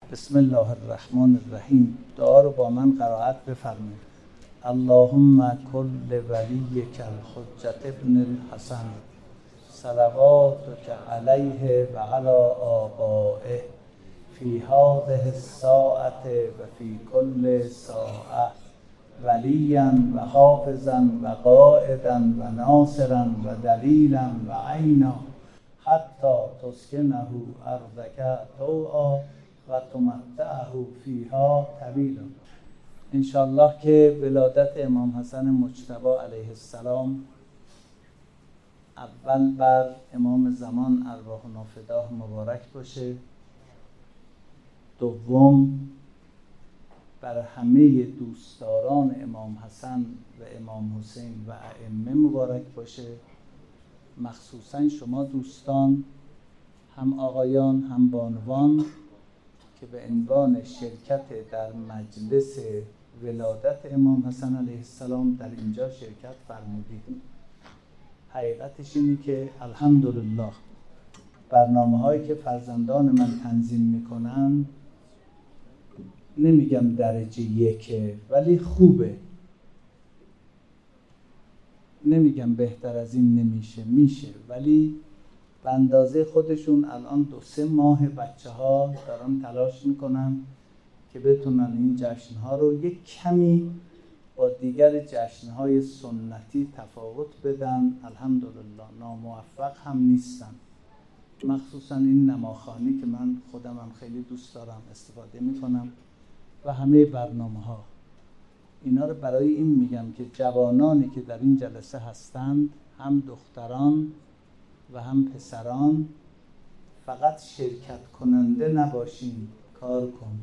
بسم الله الرحمن الرحیم. دعا رو با من قرائت بفرمایید. اللهم کل ولیک الحجة ابن الحسن صلواتک علیه و علی آبائه فی هذه الساعة و فی کل ساعة ولیا و حافظا و قائدا و ناصرا و دلیلا و عینا حتی تسکنه ارضک طوعا و تمتعه فیها طویلا. انشاءالله که ولادت امام حسن مجتبی علیه السلام اول بر امام زمان ارواحنا فداه مبارک باشه، دوم بر همه دوستداران امام حسن و امام حسین و ائمه مبارک باشه، مخصوصا شما دوستان، هم آقایان هم بانوان که به عنوان شرکت در مجلس ولادت امام حسن علیه السلام در اینجا شرکت فرمودید. حقیقتش اینه که الحمدلله برنامه‌هایی که فرزندان من تنظیم میکنن نمیگم درجه یکه ولی خوبه، نمیگم بهتر از این نمیشه، میشه، ولی به اندازه خودشون الان 2-3 ماه بچه ها دارن تلاش میکنن که بتونن این جشنها رو یک کمی با دیگر جشنهای سنتی تفاوت بدن. الحمدلله ناموفق هم نیستن، مخصوصا این نماخوانی که من خودم هم خیلی دوست دارم استفاده میکنم و همه برنامه ها. اینا رو برای این میگم که جوانانی که در این جلسه هستند، هم دختران و هم پسران، فقط شرکت کننده نباشین، کار کن.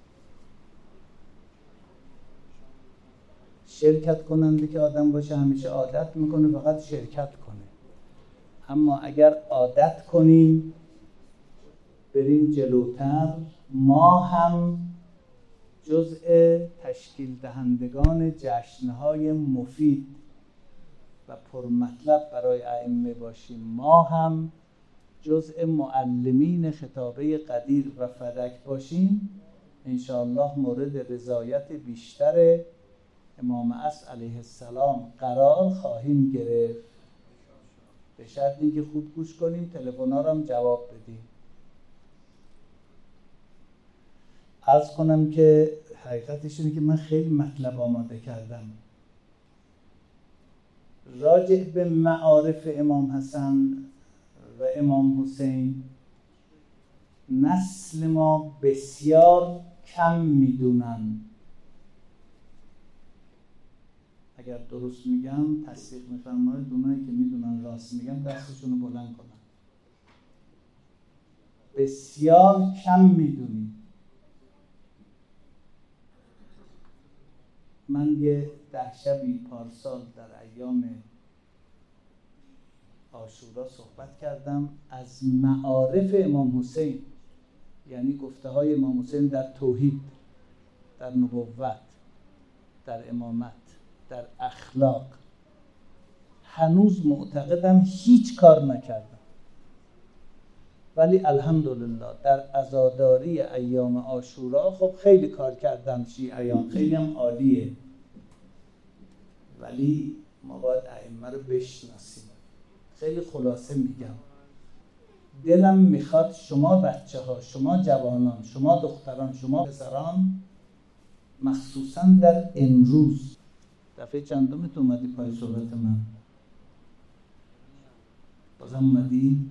شرکت کننده که آدم باشه همیشه عادت میکنه فقط شرکت کنه، اما اگر عادت کنیم بریم جلوتر، ما هم جزء تشکیل دهندگان جشنهای مفید و پرمطلب برای ائمه باشیم، ما هم جزء معلمین خطابه قدیر و فدک باشیم، انشاءالله مورد رضایت بیشتر امام عصر علیه السلام قرار خواهیم گرفت، به شرطی که خوب گوش کنیم، تلفن‌ها رو هم جواب بدیم. عرض کنم که حقیقتش اینه که من خیلی مطلب آماده کردم راجع به معارف امام حسن و امام حسین. نسل ما بسیار کم میدونن، اگر درست میگم تصدیق میفرمایید، اونایی که میدونن راست میگم دستشونو بلند کنن. بسیار کم میدونید. من یه 10 شبی پارسال در ایام عاشورا صحبت کردم از معارف امام حسین، یعنی گفته های امام حسین در توحید، در نبوت، در امامت، در اخلاق. هنوز معتقدم هیچ کار نکردم، ولی الحمدلله در عزاداری ایام عاشورا خب خیلی کار کردم شیعیان، خیلی هم عالیه، ولی ما باید ائمه رو بشناسیم. خیلی خلاصه میگم، دلم میخواد شما بچه ها، شما جوانان، شما دختران، شما پسران، مخصوصا در امروز، دفعه چندمت اومدی پای صحبت من؟ بازم اومدی؟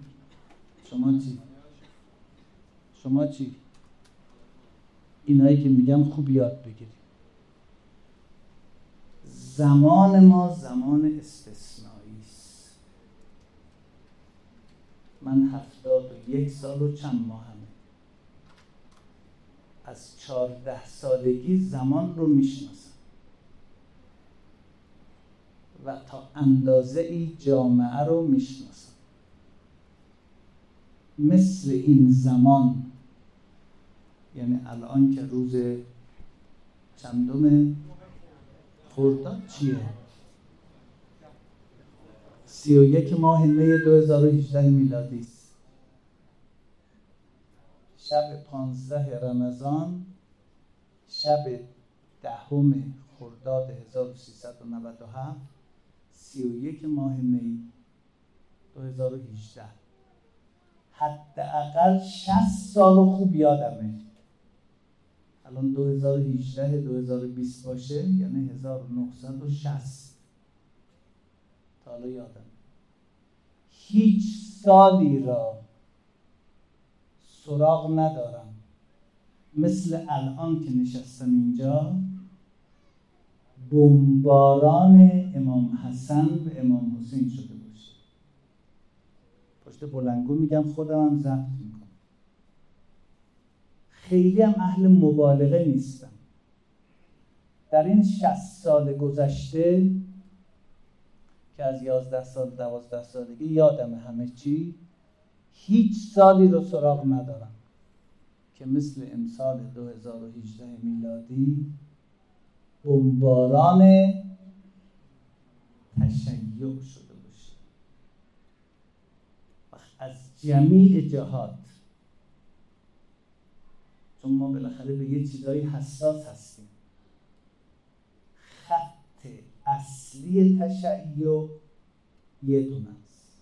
شما چی؟ اینایی که میگم خوب یاد بگیری. زمان ما زمان استثنایی است. من 71 سال و چند ماهمه. از 14 سالگی زمان رو میشناسم و تا اندازه ای جامعه رو میشناسم. مثل این زمان، یعنی الان که روز چندم خرداد چیه؟ 31 ماه می 2018 میلادی است. شب 15 رمضان، شب 10 خرداد 1397، 31 ماه می 2018. حداقل 60 سال خوب یادمه. الان 2018 2020 باشه یعنی 1960. تا حالا یادم هیچ سالی را سراغ ندارم مثل الان که نشستم اینجا بمباران امام حسن و امام حسین شده باشه. پشت بلندگو میگم، خودم هم ضبط میکنم. خیلی هم اهل مبالغه نیستم. در این 60 سال گذشته که از 11 سال 12 سالگی یادم همه چی، هیچ سالی رو سراغ ندارم که مثل امسال 2018 میلادی بمباران تشیع شده باشه. از جمیع جهات، چون ما بالاخره به یه چیزایی حساس هستیم. خط اصلی تشیع یه دونه است.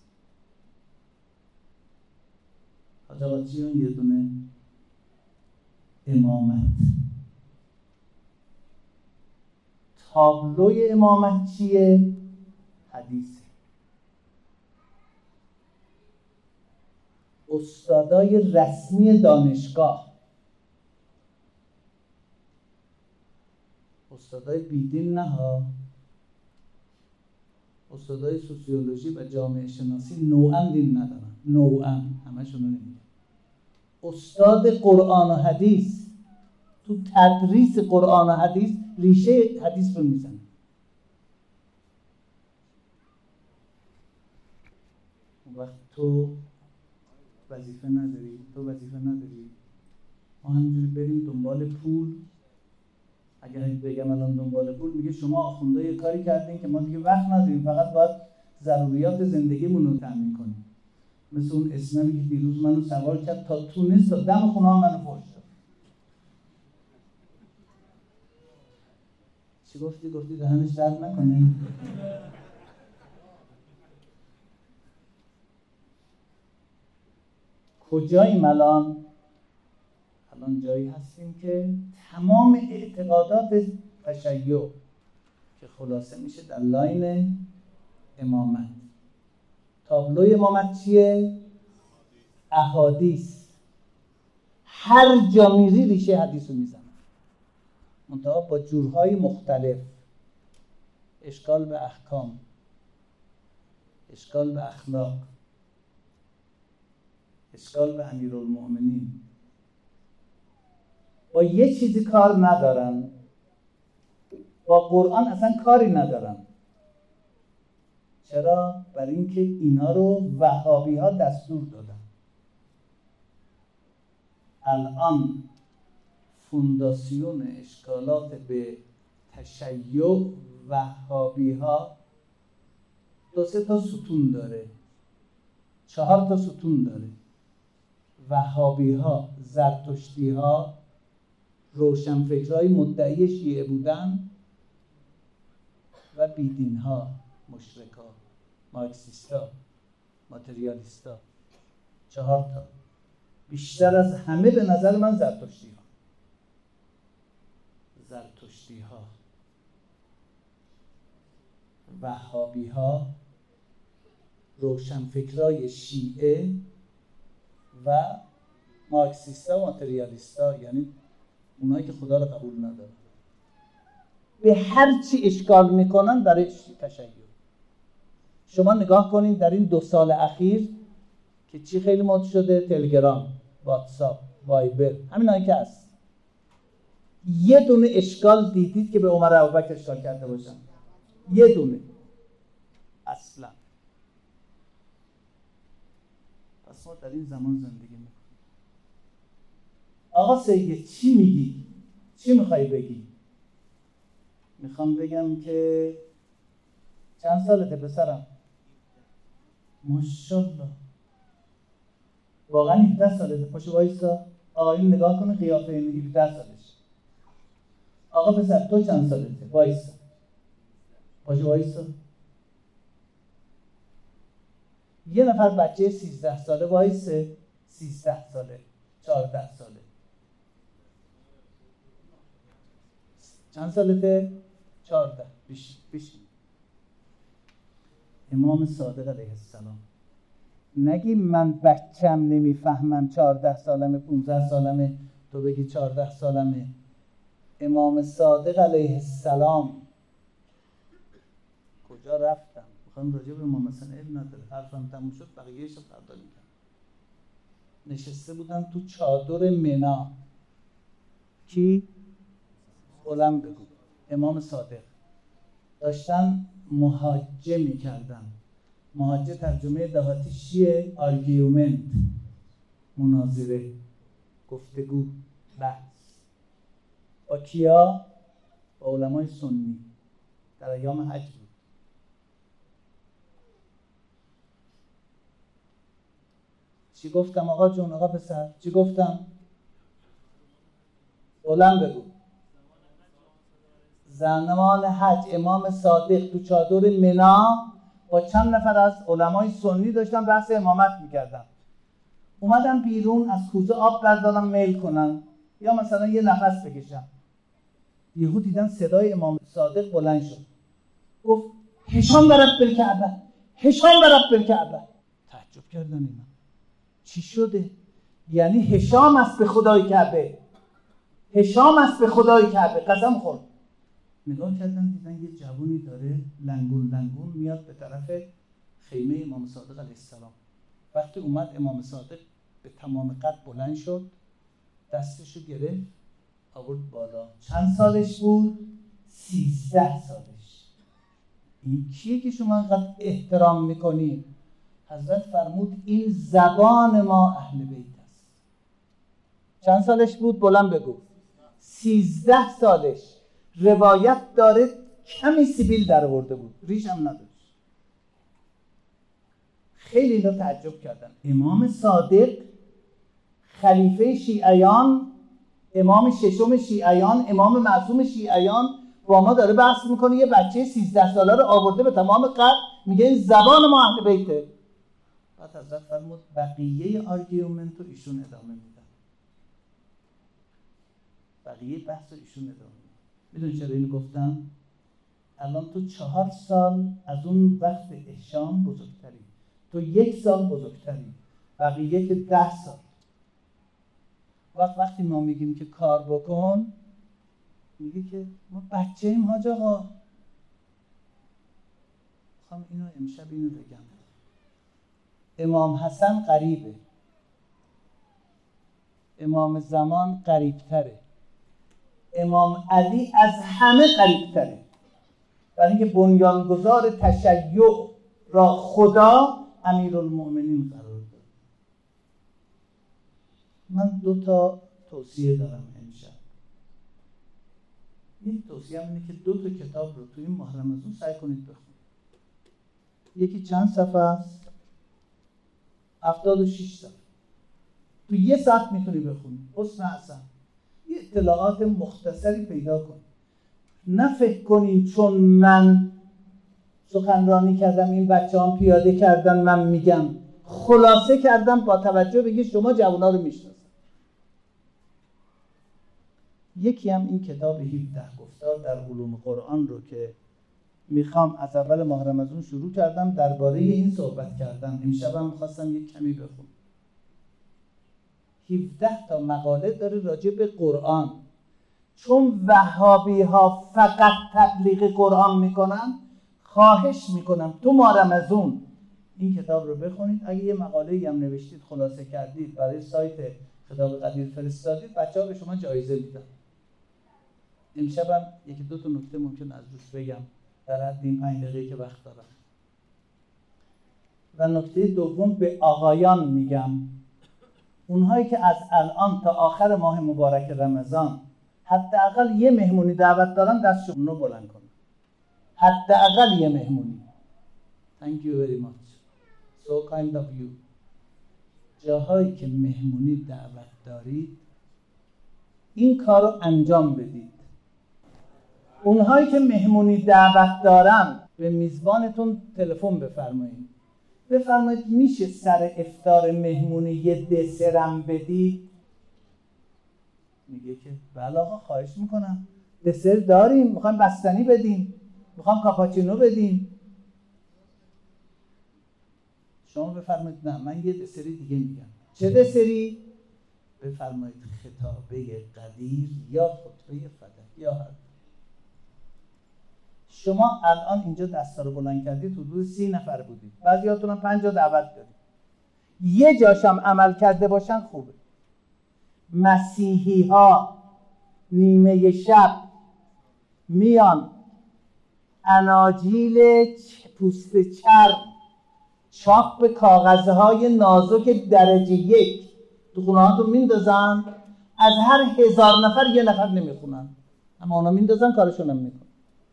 حاج آقا چیه یه دونه؟ امامت. تابلوی امامت چیه؟ حدیثه. استادای رسمی دانشگاه، استادای بیدین نه ها، استادای سوسیولوژی و جامعه شناسی نوعا دین ندارن، نوعا همشون رو نمیگن. استاد قرآن و حدیث تو تدریس قرآن و حدیث ریشه حدیث رو میزنه. وقت تو وظیفه نداری، ما همینجوری بریم دنبال پول. اگر بگم الان دنبال پول، میگه شما آخونده یه کاری کردین که ما دیگه وقت نداریم، فقط باید ضروریات زندگیمون رو تامین کنیم. مثل اون اسنبی که دیروز منو سوار کرد تا تونس تا دم خونه ها منو فحش داد. چی گفتی دهنش درد نکنه. کجاییم الان جایی هستیم که تمام اعتقادات تشیع که خلاصه میشه در لاین امامت. تابلوی امامت چیه؟ احادیث. هر جا میری ریشه حدیث رو میزنن، منتها با جورهای مختلف. اشکال به احکام، اشکال به اخلاق، اشکال به امیرالمؤمنین. با یه چیزی کار ندارن، با قرآن اصلا کاری ندارن. چرا؟ برای اینکه اینا رو وهابی ها دستور دادن. الان فونداسیون اشکالات به تشیع وهابی ها 2-3 تا ستون داره، 4 تا ستون داره. وهابی ها، زرتشتی ها، روشنفکرهای مدعی شیعه بودن و بیدین ها، مشرکا، مارکسیستا، ماتریالیستا. 4 تا. بیشتر از همه به نظر من زرتشتی ها، وهابی ها، روشنفکرای شیعه و مارکسیستا و ماتریالیستا، یعنی اونایی که خدا رو قبول ندارن. به هر چی اشکال میکنن برای تشیع. شما نگاه کنید در این 2 سال اخیر که چی خیلی مد شده؟ تلگرام، واتساپ، وایبر، همین هایی که هست. یه دونه اشکال دیدید که به عمر ابوبکر اشکال کرده باشن؟ یه دونه اصلا. پس ما در این زمان زندگی میکنیم. آقا سید چی میگی؟ چی میخوای بگی؟ میخوام بگم که چند سالته پسرم؟ ماشاءالله. واقعا 17 سالته. پاشو وایسا. آقایون نگاه کنه قیافه این 17 سالش. آقا پسر تو چند سالته؟ وایسا. باشه وایسا. یه نفر بچه 13 ساله وایسه، 13 ساله، 14 ساله. چند سالته؟ 14. بشین. امام صادق علیه السلام نگی من بچم نمیفهمم 14 سالمه 15 سالمه تو بگی 14 سالمه. امام صادق علیه السلام کجا رفتم؟ میخوام راجع به امام حسن علم نداره، حرفم تموم شد بقیه‌اش رو فردا میگم. نشسته بودن تو چادر منا. کی؟ علم بگو. امام صادق داشتن محاجه میکردن. محاجه ترجمه دهاتیش چیه؟ آرگیومنت، مناظره، گفتگو، بحث. با کیا؟ با علمای سنی. در ایام حج بود. چی گفتم آقا جون؟ آقا پسر چی گفتم؟ علم بگو. زمان حج امام صادق تو چادر منا با چند نفر از علمای سنی داشتن بحث امامت میکردن. اومدن بیرون از کوزه آب بردارن میل کنن یا مثلا یه نفس بکشن. یهو دیدن صدای امام صادق بلند شد. گفت هشام برب بالکعبه، هشام برب بالکعبه. تعجب کردن اینا. چی شده؟ یعنی هشام است به خدای کعبه، هشام است به خدای کعبه. قسم خورد. نگاه کردن دیدن یه جوونی داره لنگون میاد به طرف خیمه امام صادق علیه السلام. وقتی اومد امام صادق به تمام قد بلند شد، دستشو گرفت آورد بالا. چند سالش بود؟ 13 سالش. این کیه که شما انقدر احترام میکنید؟ حضرت فرمود این زبان ما اهل بیت است. چند سالش بود؟ بلند بگو. 13 سالش. روایت داره کمی سیبیل در آورده بود، ریش هم نداشت. خیلی اینا تعجب کردن. امام صادق خلیفه شیعیان، امام ششم شیعیان، امام معصوم شیعیان با ما داره بحث میکنه. یه بچه 13 ساله رو آورده به تمام قد میگه این زبان ما اهل بیته. بعد حضرت فرمود بقیه آرگیومنت رو ایشون ادامه میدن، بقیه بحث رو ایشون ادامه میدن. میدونی چرا اینو گفتم؟ الان تو 4 سال از اون وقت احشام بزرگتری، تو 1 سال بزرگتری، بقیه که 10 سال. وقتی ما میگیم که کار بکن، میگه که ما بچه ایم حاج آقا. میخوام اینو امشب اینو بگم. امام حسن قریبه، امام زمان قریبتره، امام علی از همه قریبتره. برای اینکه بنیانگذار تشیع را خدا امیرالمؤمنین قرار داد. من 2 توصیه دارم امشب. یک توصیه اینه که 2 کتاب رو تو این ماه رمضان سعی کنید بخونید. یکی چند صفحه است؟ 76 صفحه. تو 1 ساعت میتونی بخونی. حسن حسن یه اطلاعات مختصری پیدا کن. نه فکر کنی چون من سخنرانی کردم این بچه‌هام پیاده کردن من میگم. خلاصه کردم با توجه به شما جوونا رو میشناسم. یکی هم این کتاب 17 گفتار در علوم قرآن رو که میخوام از اول ماه رمضان شروع کردم درباره این صحبت کردم. امشبم خواستم یک کمی بخونم. 17 تا مقاله داره راجع به قرآن. چون وهابی ها فقط تبلیغ قرآن میکنن، خواهش میکنم تو ماه رمضان این کتاب رو بخونید. اگه یه مقاله‌ای هم نوشتید خلاصه کردید برای سایت خطاب قدیر فرستادید، بچه‌ها به شما جایزه میدن. امشبم 1-2 تا نکته ممکن از روش بگم در حد این 5 دقیقه که وقت دارم. و نکته دوم به آقایان میگم، اونهایی که از الان تا آخر ماه مبارک رمضان حداقل یه مهمونی دعوت دارن، دستشون رو بلند کنن. حداقل یه مهمونی. Thank you very much. So kind of you. جاهایی که مهمونی دعوت دارید این کار رو انجام بدید. اونهایی که مهمونی دعوت دارن به میزبانتون تلفن بفرمایید میشه سر افطار مهمونی یه دسرم بدید؟ میگه که بله آقا خواهش میکنم، دسر داریم، میخوایم بستنی بدیم، میخوایم کاپاچینو بدیم. شما بفرمایید نه من یه دسری دیگه میگم. چه دسری؟ بفرمایید خطابه قدیر یا خطبه فدک یا هر. شما الان اینجا دستا رو بلند کردید، حدود 30 نفر بودید، بعضیاتون هم 50 دعوت دارید. یه جاشم عمل کرده باشن خوبه. مسیحی ها نیمه شب میان اناجیل پوست چرم چاپ به کاغذهای نازک درجه 1 تو خونه هاتون میندازن، از هر 1000 نفر یه نفر نمیخونن، اما اونا میندازن کارشون هم میکنن.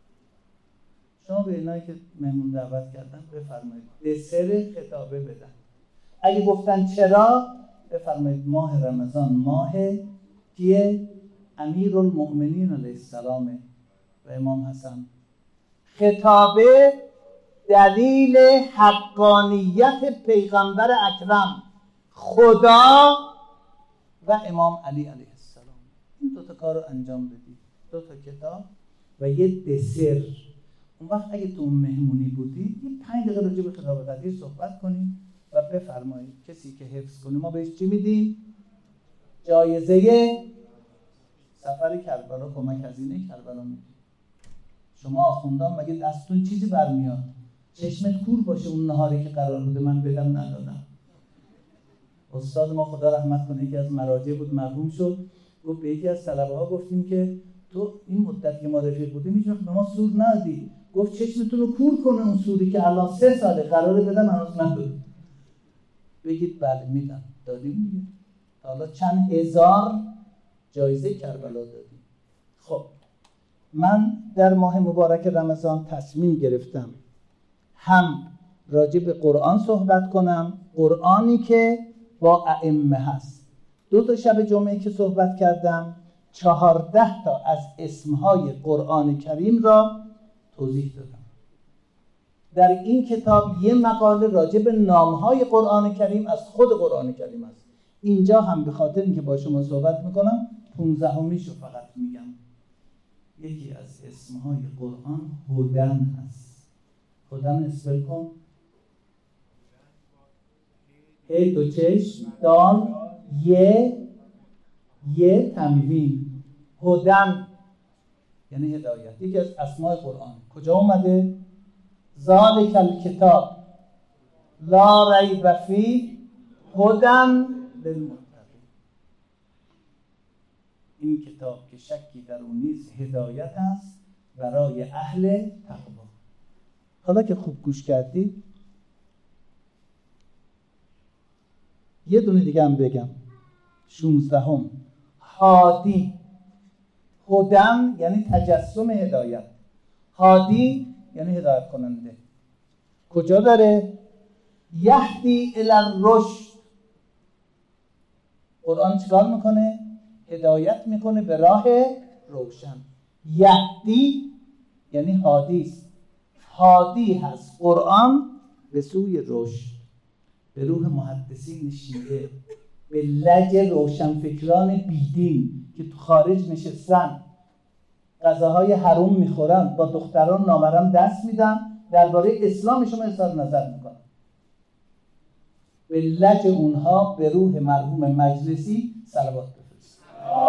شما به اینایی که مهمون دعوت کردن بفرمایید دسر خطابه بدن. اگه گفتن چرا، بفرمایید ماه رمضان ماه کیه؟ امیرالمؤمنین علیه السلام و امام حسن. خطابه دلیل حقانیت پیغمبر اکرم، خدا و امام علی علیه السلام. این دوتا کار رو انجام بدید، 2 کتاب و یه دسر. اون وقت اگه تو مهمونی بودید یه 5 دقیقه راجع به خطاب قدیر صحبت کنید و بفرمایید کسی که حفظ کنه ما بهش چی میدیم؟ جایزه سفر کربلا، کمک هزینه کربلا میدیم. شما آخوندان مگه دستون چیزی برمیاد؟ چشمت کور باشه اون نهاری که قرار بوده من بدم ندادم. استاد ما خدا رحمت کنه یکی از مراجع بود، مرحوم شد، گفت به یکی از طلبه ها گفتیم که تو این مدت که ما رفیق بودیم هیچ وقت به ما سود ندادی. گفت چشمتون رو کور کنه اون سودی که الان 3 ساله قراره بدم هنوز ندادم. بگید بله میدم، دادیم دیگه. حالا چند هزار جایزه کربلا دادیم. خب من در ماه مبارک رمضان تصمیم گرفتم هم راجع به قرآن صحبت کنم، قرآنی که با ائمه هست. 2 شب جمعه که صحبت کردم 14 تا از اسمهای قرآن کریم را توضیح دادم. در این کتاب یه مقاله راجع به نامهای قرآن کریم از خود قرآن کریم است. اینجا هم به خاطر اینکه با شما صحبت میکنم 15میشو فقط میگم. یکی از اسمهای قرآن هدن هست. هدن اسپل کن. ه 2 چشم دال یه تنوین. هدن یعنی هدایت. یکی از اسماء قرآن. کجا اومده؟ ذالک الکتاب لا ریب فیه هدی للمتقین. این کتاب که شکی در اون نیست هدایت است برای اهل تقوا. حالا که خوب گوش کردید یه دونه دیگه هم بگم. 16 هادی. هدن یعنی تجسم هدایت، هادی یعنی هدایت کننده. کجا داره؟ یهدی الی الرشد. قرآن چیکار میکنه؟ هدایت میکنه به راه روشن. یهدی یعنی هادی است. هادی هست قرآن به سوی رشد. به روح محدثین شیعه، به لج روشنفکران بیدین که تو خارج نشستن غذاهای حرام میخورن، با دختران نامحرم دست میدن، درباره اسلام شما اظهار نظر میکنن. به لج اونها به روح مرحوم مجلسی صلوات بفرست.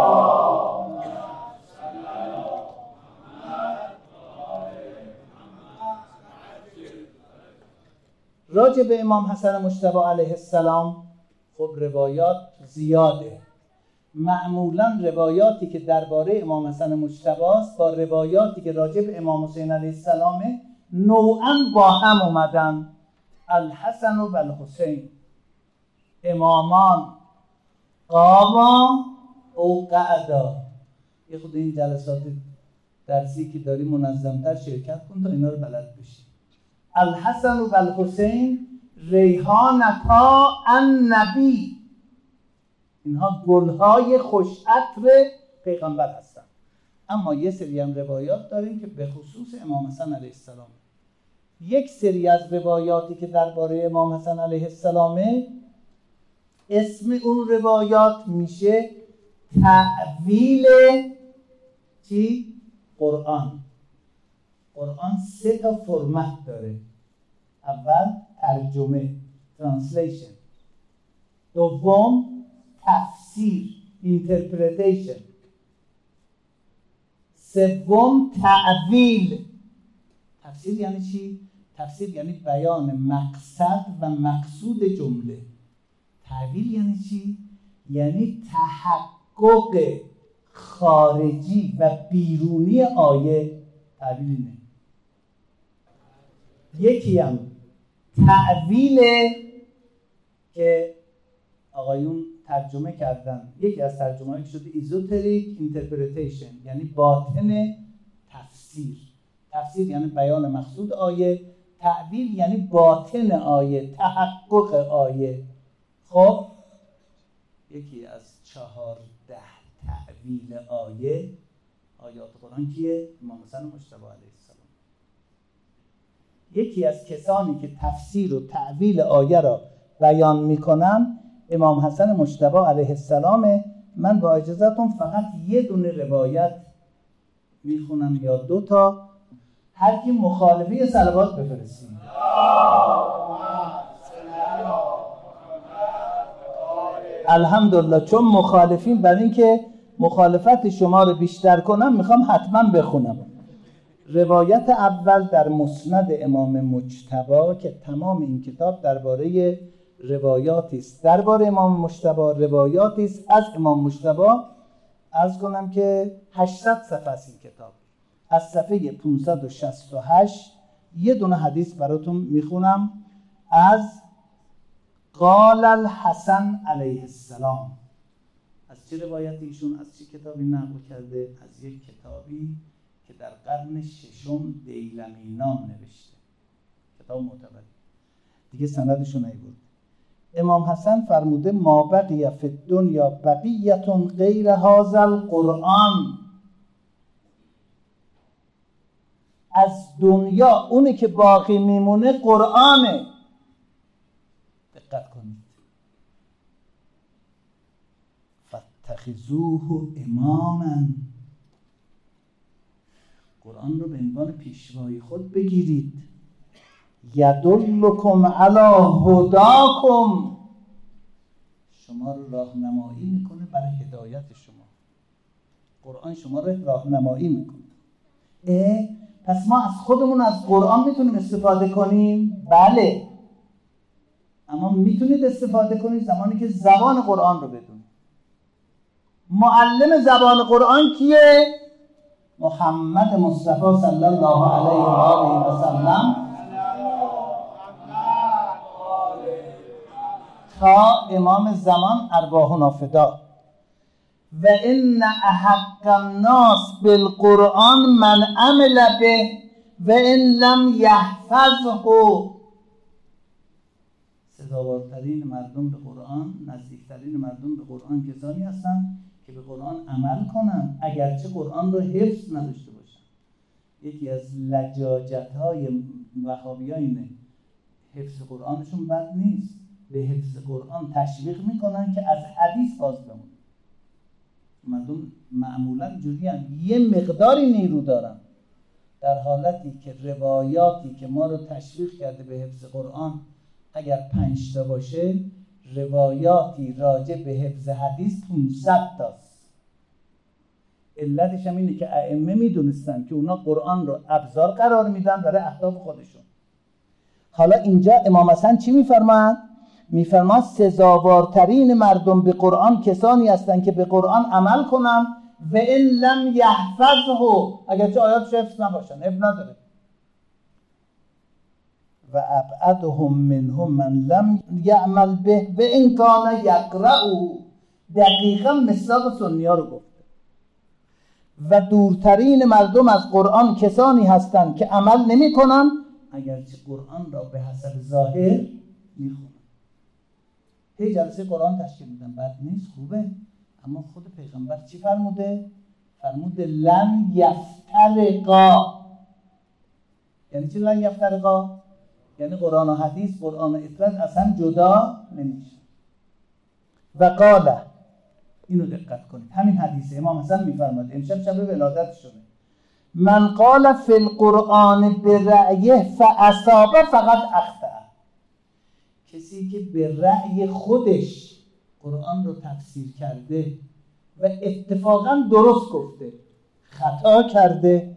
راجع به امام حسن مجتبی علیه السلام خب روایات زیاده. معمولا روایاتی که درباره امام حسن مجتبی است با روایاتی که راجع به امام حسین علیه السلام نوعاً با هم اومدن. الحسن و الحسین امامان قاما او قعدا. یه خود این جلسات درسی که داری منظمتر شرکت کن تا اینا رو بلد بشی. الحسن و الحسین ریحانتا النبی. اینها گلهای خوش عطر پیغمبر هستن. اما یه سری هم روایات داریم که به خصوص امام حسن علیه السلام. یک سری از روایاتی که درباره امام حسن علیه السلامه، اسم اون روایات میشه تأویل چی؟ قرآن. قرآن 3 تا فرمت داره. اول ترجمه، translation. دوم تفسیر، interpretation. سوم تأویل. تفسیر یعنی چی؟ تفسیر یعنی بیان مقصد و مقصود جمله. تأویل یعنی چی؟ یعنی تحقق خارجی و بیرونی آیه. تأویل اینه. یکی هم تأویل که آقایون ترجمه کردن، یکی از ترجمه‌هایی که شده ایزوتریک اینترپریتیشن، یعنی باطن تفسیر. تفسیر یعنی بیان مقصود آیه، تأویل یعنی باطن آیه، تحقق آیه. خب یکی از 14 تأویل آیات قرآن کیه؟ امام حسن مجتبی علیه السلام. یکی از کسانی که تفسیر و تأویل آیه را بیان میکنن امام حسن مجتبی علیه السلام. من با اجازهتون فقط یه دونه روایت میخونم یا 2 تا. هر کی مخالفه صلوات بفرستید. الحمدلله. چون مخالفین، برای اینکه مخالفت شما رو بیشتر کنم میخوام حتما بخونم. روایت اول در مسند امام مجتبی که تمام این کتاب درباره روایاتی است درباره امام مجتبی، روایاتی است از امام مجتبی. عرض کنم که 800 صفحه است این کتاب. از صفحه 568 یه دونه حدیث براتون میخونم از قال الحسن علیه السلام. از چه روایتی ایشون از چه کتابی نقل کرده؟ از یک کتابی که در قرن 6 دیلمی نام نوشته، کتاب معتبری دیگه، سندشو نیورد. امام حسن فرموده ما بقی فی الدنیا بقیتون غیر هذا القرآن. از دنیا اونی که باقی میمونه قرآنه. دقت کنید. فاتخذوه اماما. قرآن رو به عنوان پیشوای خود بگیرید. یدلکم علی هداکم. شما رو راهنمایی میکنه برای هدایت شما. قرآن شما رو راهنمایی میکنه. پس ما از خودمون از قرآن میتونیم استفاده کنیم؟ بله. اما میتونید استفاده کنید زمانی که زبان قرآن رو بدونید. معلم زبان قرآن کیه؟ محمد مصطفی صلی الله علیه و آله و سلم تا امام زمان ارواحنا فدا. و ان احق الناس بالقرآن من عمل به و ان لم یحفظه. سزاوارترین مردم به قرآن، نزدیکترین مردم به قرآن کسانی هستند که به قرآن عمل کنن اگرچه قرآن رو حفظ نداشته باشن. یکی از لجاجت‌های وهابی‌ها اینه، حفظ قرآنشون بد نیست، به حفظ قرآن تشویق میکنن که از حدیث باز بمونن. مردم معمولا اینجوری هم یه مقداری نیرو دارن، در حالتی که روایاتی که ما رو تشویق کرده به حفظ قرآن اگر 5 تا باشه، روایاتی راجع به حفظ حدیث 500 تاست. علتش هم اینه که ائمه میدونستن که اونا قرآن رو ابزار قرار میدن برای اهداف خودشون. حالا اینجا امام حسن چی میفرماند؟ میفرماند سزاوارترین مردم به قرآن کسانی هستند که به قرآن عمل کنن و ان لم یحفظه، اگرچه آیاتش حفظ نباشن، حفظ نداره. و ابعدهم منهم من لم یعمل به و ان کان یقرأ. دقیقا مصداق سنی‌ها رو گفته. و دورترین مردم از قرآن کسانی هستند که عمل نمی کنن اگرچه قرآن را به حسب ظاهر میخونن. هی جلسه قرآن تشکیل میدن، بد نیست، خوبه، اما خود پیغمبر چی فرموده؟ فرموده لن یفترقا. یعنی چی لن یفترقا؟ یعنی قرآن و حدیث، قرآن و اطلاع از هم جدا نمیشه. و قال، اینو دقت کنید، همین حدیث امام حسن میفرماد، امشب شب ولادت شده، من قال فی القرآن برأیه فاصاب فقط اخطأ. کسی که به رأی خودش قرآن رو تفسیر کرده و اتفاقا درست گفته، خطا کرده.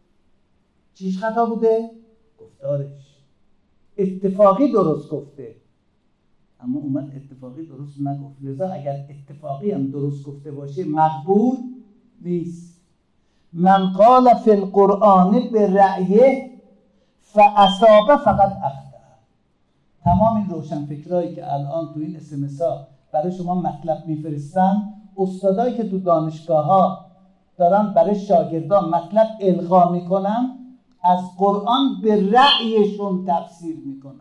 چیش خطا بوده؟ گفتارش. اتفاقی درست گفته اما اومد اتفاقی درست نگفت، لذا اگر اتفاقی هم درست گفته باشه مقبول نیست. من قال فی القرآن برأیه فاصاب فقط اخطأ. تمام این روشنفکرایی که الان تو این SMS ها برای شما مطلب میفرستن، استادایی که تو دانشگاه ها دارن برای شاگردان مطلب القا میکنن، از قرآن به رأیشون تفسیر میکنن،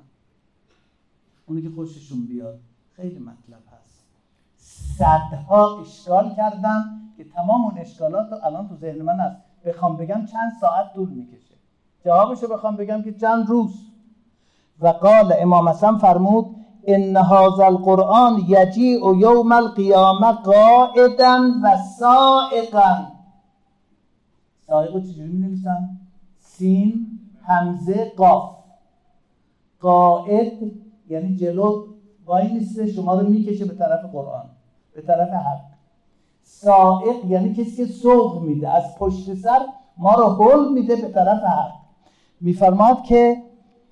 اونی که خوششون بیاد. خیلی مطلب هست، صدها اشکال کردم که تمام اون اشکالات رو الان تو ذهن من هست، بخوام بگم چند ساعت طول میکشه، جوابشو بخوام بگم که چند روز. و قال، امام حسن فرمود ان هذا القرآن یجیء یوم القیامه قائدا و سائقا. سائقو چجوری می‌نویسن؟ سین همزه قاف. قائد یعنی جلو وای میسته، شما رو میکشه به طرف قرآن، به طرف حق. سائق یعنی کسی که سوق میده، از پشت سر ما رو هل میده به طرف حق. میفرماد که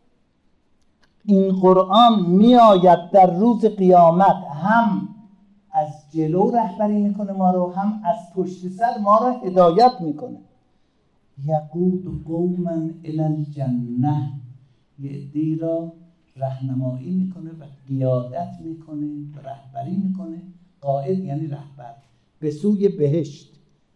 این قرآن میآید در روز قیامت، هم از جلو رهبری میکنه ما رو، هم از پشت سر ما رو هدایت میکنه. یقود قوما الی الجنه، یه عده‌ای را راهنمایی میکنه و قیادت میکنه و رهبری میکنه. قائد یعنی رهبر، به سوی بهشت.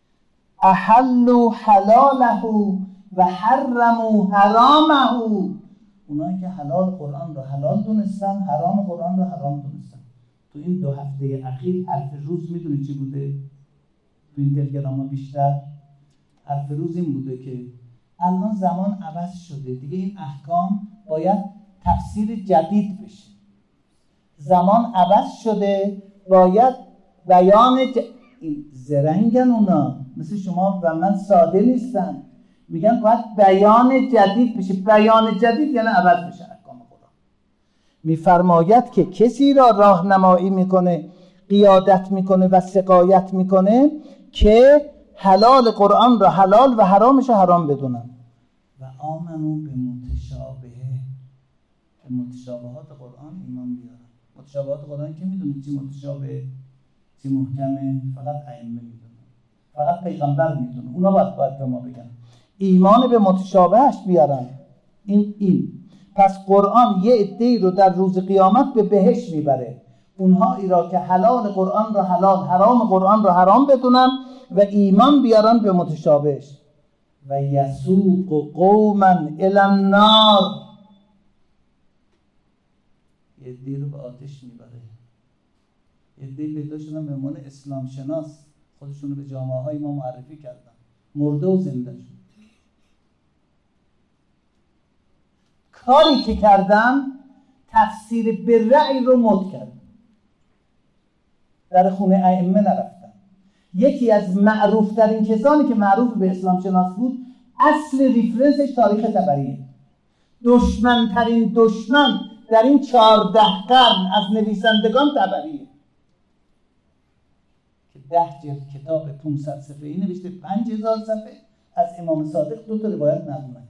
احلوا حلاله و حرموا حرامه. اونایی که حلال قرآن رو حلال دونستن، حرام قرآن رو حرام دونستن. تو این 2 هفته اخیر حرف روز میدونی چی بوده؟ تو این تلگرام ها بیشتر حرف روز این بوده که الان زمان عوض شده دیگه، این احکام باید تفسیر جدید بشه. زمان عوض شده، باید بیان این زرنگن اونا، مثل شما و من ساده نیستن، میگن باید بیان جدید بشه. بیان جدید یعنی عوض بشه احکام خدا. میفرماید که کسی را راهنمایی میکنه، قیادت میکنه و سقایت میکنه که حلال قرآن را حلال و حرامش را حرام بدونن. و آمنو به متشابهه، به متشابهات قرآن ایمان بیارن. متشابهات قرآن که میدونید چی متشابه چی محکمه؟ فقط ائمه میدونن، فقط پیغمبر میدونه، اونا باید به ما بگن. ایمان به متشابهش بیارن. این پس قرآن یه عده‌ای رو در روز قیامت به بهشت میبره، اونها را که حلال قرآن را حلال، حرام قرآن را حرام بدونن و ایمان بیارن به متشابهش. و یسوق قوما الی النار، یه عده‌ای رو به آتش میبره. یه عده‌ای پیدا شدن به عنوان اسلام شناس، خودشون رو به جامعه های ما معرفی کردن، مرده و زنده شد. کاری که کردم تفسیر به رأی رو مد کردم، در خونه ائمه نرفتم. یکی از معروف ترین کسانی که معروف به اسلام شناس بود، اصل ریفرنسش تاریخ طبریه. دشمن ترین دشمن در این 14 قرن از نویسندگان طبریه که 10 جلد کتاب 500 صفحه‌ای نوشته، 5000 صفحه از امام صادق 2 تا روایت نقل کرد.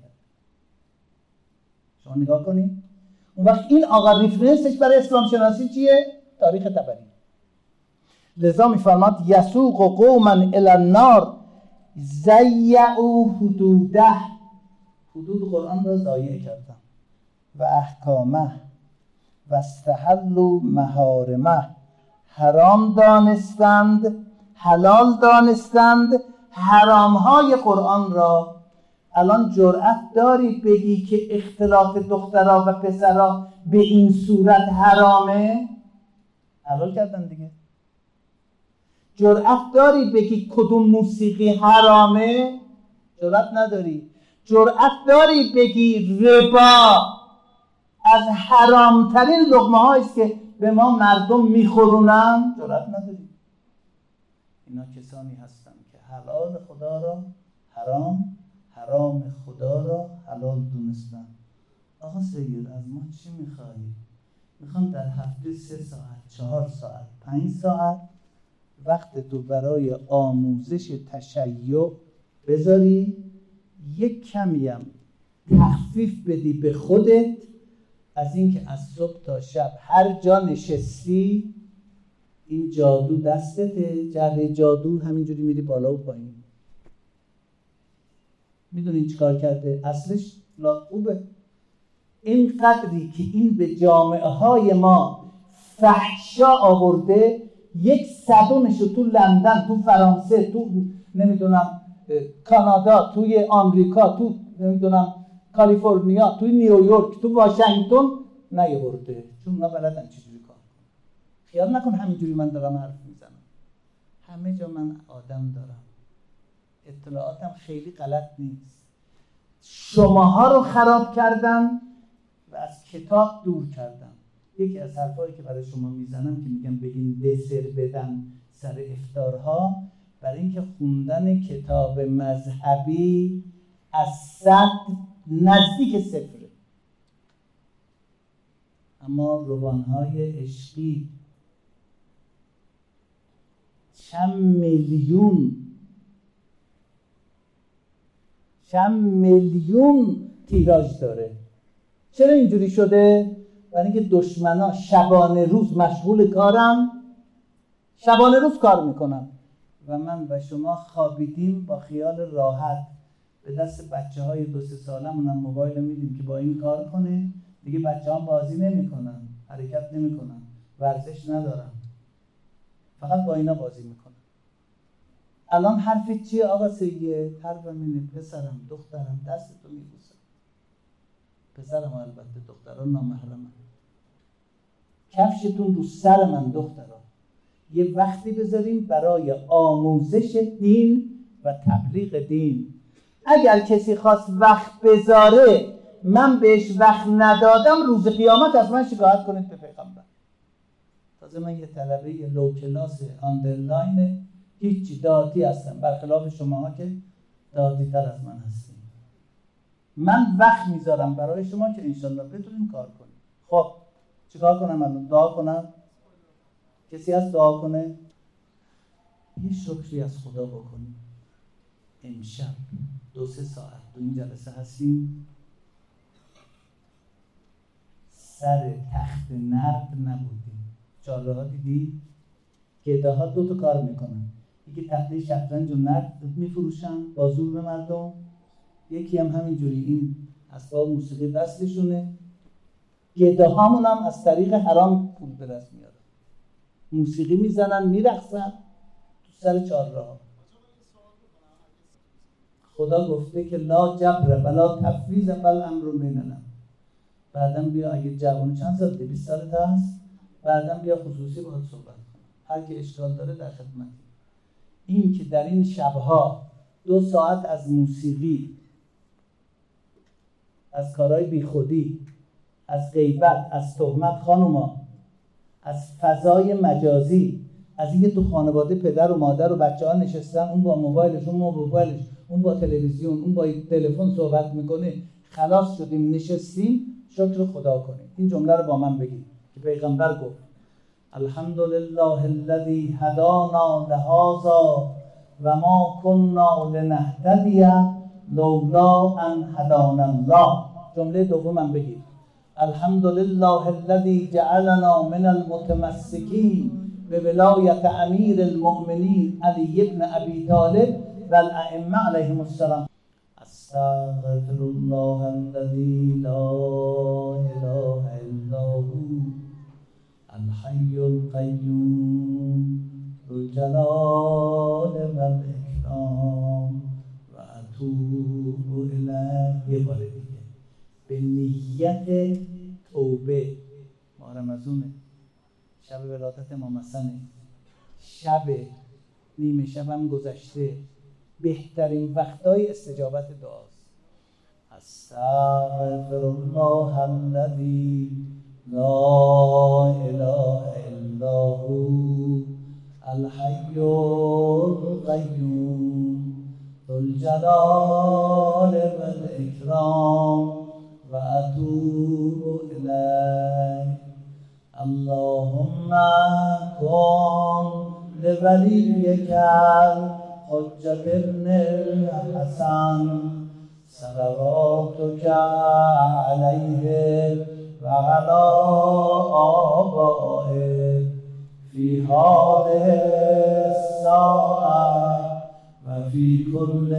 شما نگاه کنید. اون وقت این آقا ریفرنسش برای اسلام شناسی چیه؟ تاریخ طبری. لذا میفرماد یسوق قوما الی النار ضیعوا حدوده، حدود قرآن را ضایع کردن، و احکامه و استحلوا محارمه، حرام دانستند، حلال دانستند حرامهای قرآن را. الان جرأت داری بگی که اختلاط دخترها و پسرها به این صورت حرامه؟ حلال کردن دیگه. جرأت داری بگی کدوم موسیقی حرامه؟ جرأت نداری. جرأت داری بگی ربا از حرامترین لقمه هاییست که به ما مردم میخورونن؟ جرأت نداری. اینا کسانی هستند که حلال خدا را حرام، حرام خدا را حلال دونستن. آقا سید از ما چی میخوایی؟ میخوام در هفته 3 ساعت، 4 ساعت، 5 ساعت وقت تو برای آموزش تشیع بذاری، یک کمیم تخفیف بدی به خودت از اینکه از صبح تا شب هر جا نشستی این جادو دستته، جعبه جادو همینجوری میری بالا و پایین. میدونین چی کار کرده؟ اصلش خوبه. این قدری که این به جامعه های ما فحشا آورده، 1/100 رو تو لندن، تو فرانسه، تو نمیدونم کانادا، توی آمریکا، تو نمیدونم کالیفرنیا، توی نیویورک، تو واشنگتن نیاورده، چون اونا بلدن چجوری کار کنن. خیال نکن همینجوری من دارم حرف میزنم، همه جا من آدم دارم، اطلاعاتم خیلی غلط نیست. شماها رو خراب کردم و از کتاب دور کردم. یکی از حرفایی که برای شما میزنم که میگم بگین دسر بدن سر افطارها، برای اینکه خوندن کتاب مذهبی از 100 نزدیک 0، اما روانهای عشقی چند میلیون تیراژ داره. چرا اینجوری شده؟ برای اینکه دشمنا شبانه روز مشغول کارن، شبانه روز کار میکنن و من و شما خوابیدیم با خیال راحت، به دست بچه های 2-3 سالمون هم موبایل میدیم که با این کار کنه. دیگه بچه هم بازی نمیکنن، حرکت نمیکنن، ورزش ندارن، فقط با اینا بازی میکنن. الان حرفت چیه آقا سید؟ حرفم اینه پسرم، دخترم، دستتو میبوسم. پسرم البته، دختران نامحرمن. کفشتون رو سر من دختران. یه وقتی بذاریم برای آموزش دین و تبلیغ دین. اگر کسی خواست وقت بذاره من بهش وقت ندادم، روز قیامت از من شکایت کنید به پیغمبر. تازه من یه طلبه لو کلاس آندرلاین هیچی دادی هستم، برخلاف شماها که دادی تر از من هستیم. من وقت میذارم برای شما که انشالله بتونیم کار کنیم. خب چیکار کنم الان؟ دعا کنم؟ کسی هست دعا کنه؟ یه شکری از خدا بکنیم. امشب 2-3 ساعت تو این جلسه هستیم، سر تخت نرد نبودیم. چاله ها دیدی؟ گده ها 2 تا کار میکنن، یکی تخته شطرنج و نرد میفروشن با زور به مردم، یکی هم همینجوری این اسباب موسیقی دستشونه. گده هامون هم از طریق حرام پول به دست میارن، موسیقی میزنن، میرقصن تو سر چهارراه. خدا گفته که لا جبر ولا تفویض بل امر بیننا. بعدم بیا اگه جوانی چند سال 20 سالت هست، بعدم بیا خصوصی باهات صحبت کنم، هر کی اشکال داره در خدمت. این که در این شبها 2 ساعت از موسیقی، از کارهای بیخودی، از غیبت، از تهمت خانوما، از فضای مجازی، از اینکه تو خانواده پدر و مادر و بچه‌ها نشستن، اون با موبایلش، اون با موبایلش، اون با تلویزیون، اون با تلفن صحبت میکنه، خلاص شدیم نشستیم، شکر خدا کنیم. این جمله رو با من بگید که پیغمبر گفت الحمدلله الذی هدانا لهذا و ما كنا لنهتدی لولا ان هدانا الله. جمله دومم بگید الحمدلله الذی جعلنا من المتمسکین بولایت امیر المؤمنین علی ابن ابی طالب و الائمه علیهم السلام. استغفر الله الذی لا اله الا هو الحی القیوم ذو الجلال و الاکرام و اتوب الیه. یه بار دیگه به نیت توبه. ماه رمضونه، شب ولادت امام حسنه، شب نیمه شبم گذشته، بهترین وقتای استجابت دعاست. استغفر الله الذی لا اله الا هو الحی القیوم ذو الجلال والاکرام و اتوب الیه. اللهم کن لولیک الحجة ابن الحسن صلواتك علیه و علی آبائه فی هذه الساعة و فی کل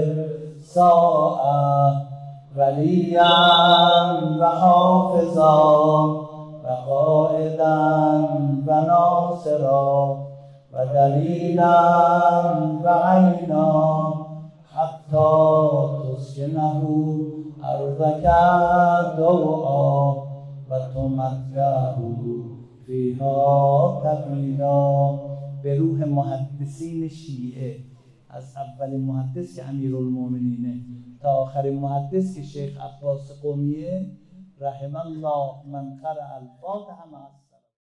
ساعة ولیا و حافظا و قائدا و ناصرا و دلیلا و عینا حتی تسکنه ارضک دوعا و تمتعه فیها تفیدا. به روح محدثین شیعه، از اولین محدث که امیرالمومنینه تا آخرین محدث که شیخ عباس قمیه، رحم الله من قرأ الفاتحه مع